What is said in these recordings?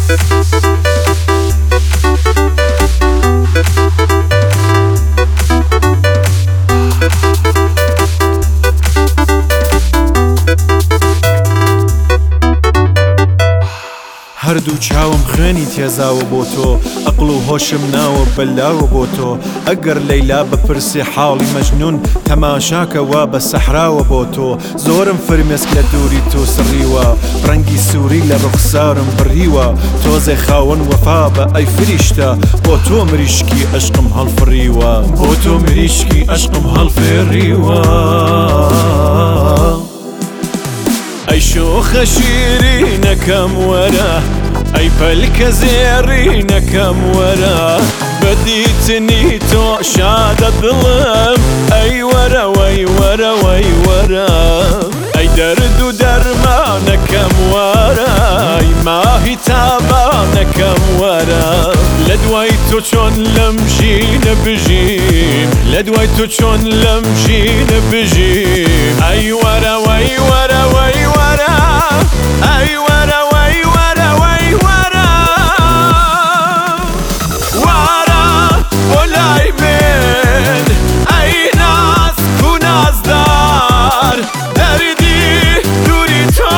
هەردوو چاوم خوێنی تێزاوە بۆ تۆ عەقڵ و هۆشم ناوە بەلاوە بۆ تۆ ئەگەر لەیلا بپرسێ حاڵی مەجنون تەماشاکەوە بە سەحراوە بۆ تۆ زۆرم فرمێسک لە دووری تۆ سڕیوە ڕەنگی سووری لە ڕوخسارم بڕیوە تۆزێ خاوەن وەفا بە ئەی فریشتە بۆ تۆ مریشکی عەشقم هەڵفڕیوە بۆ تۆ مریشکی عەشقم هەڵفێڕیوە ئەی شۆخە شیرینەکەم وەرە ئەی پەلکە زێڕینەکەم وەرە بەدیتنی تۆ شادە دڵم ئەی وەرە وەی وەرە وەی وەرە ئەی دەرد و دەرمانەکەم وەرە ئەی ماهی تابانەکەم وەرە لە دوای تۆ چۆن لەم ژینە بژیم لە دوای تۆ چۆن لەم ژینە بژیم ئەی وەرە وەی وەرە وەی وەرە ئەی وەرە وەی وەرە وەی وەرە وەرە بۆ لای من ئەی نازک و نازدار دەردی دووری تۆ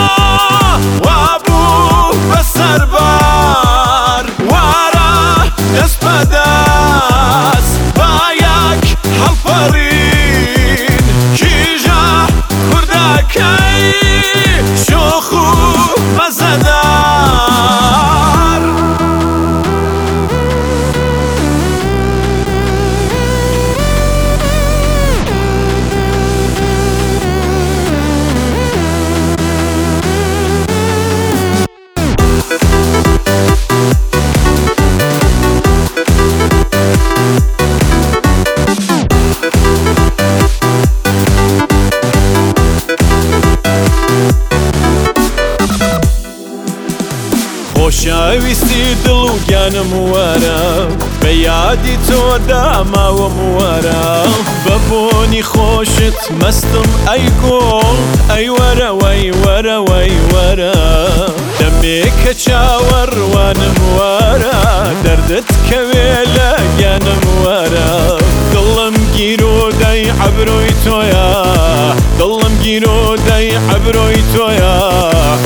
وابوو بە سەربار وەرە دەست بەدەست با یەک هەڵپەڕین کیژە کوردەکەی شۆخ و مەزەدار خۆشەویستی دڵ و گیانم وەرە بە یادی تۆدا ماوەم وەرە بە بۆنی خۆشت مەستم ئەی گۆڵ ئەی وەرە وەی وەرە وەی وەرە دەمێکە چاوەڕوانم وەرە دەردت کەوێ لە گیانم وەرە دڵم گیر و دەی عەبرۆی تۆیە دڵم گیر و دەی عەبرۆی تۆیە